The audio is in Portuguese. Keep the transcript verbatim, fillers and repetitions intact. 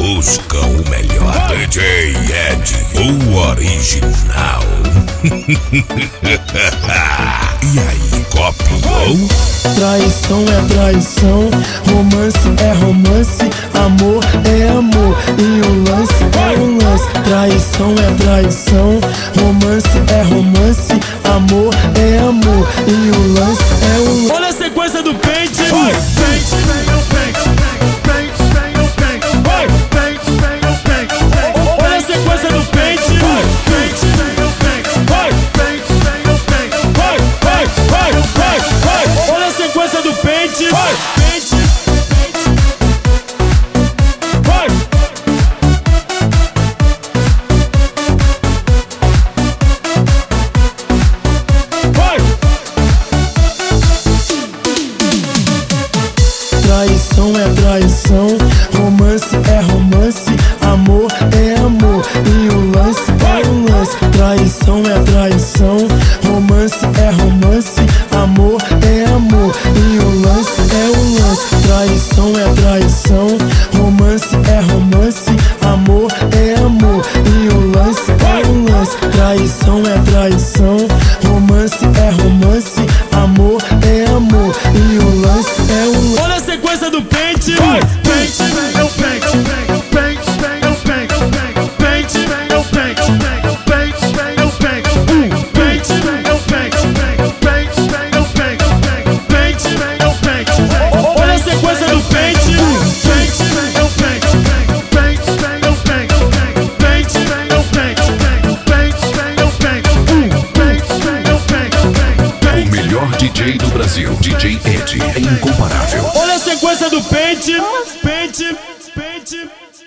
busca o melhor. D J Ed, o original. E aí, copiou? Traição é traição, romance é romance, amor é amor e o lance é o lance. Traição é traição, romance é romance, amor é amor e o lance é o lance. Olha a sequência do pente. Olha a sequência do pente. Olha a sequência do pente. Pente. Traição é traição, romance é romance, amor é amor e o lance é o lance. Traição é traição, romance é romance, amor é amor e o lance é o lance. Traição é traição, romance é romance, amor é amor e o lance é o lance. Traição é traição, romance é romance, amor é amor e o lance é o lance. Olha a sequência do pente. Pente, eu pente, pente, eu pente, pente, eu pente, pente, eu pente, pente, eu pente, pente, eu pente, pente, eu pente. Olha a sequência do pente. Pente, eu pente, pente, eu pente, pente, eu pente, pente, eu pente, pente, eu pente. O melhor D J do Brasil, D J Ed, é incomparável. Olha a sequência do pente. Pente, pente.